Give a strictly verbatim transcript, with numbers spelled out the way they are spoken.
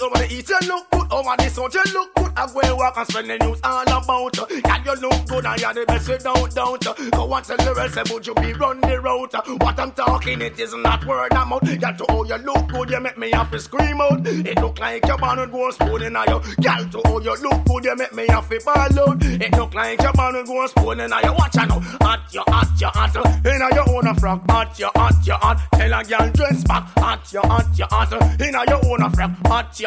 over the east, you look good. Over the south, you look good. I go and walk and spend the news all about you. Girl, you look good and you're the best, you don't doubt. Go and tell the rest about you be run the route. What I'm talking, it is not word of mouth. Girl, to how you look good, you make me have to scream out. It look like your man would go spoon in you. Girl, to how you look good, you make me have to ball out. It look like your man would go spoon in you. Watch out now, hot you, hot you, hot. In your own frock, hot you, hot you, hot. Tell a girl dress back, hot you, hot you, hot. In your own frock, hot you.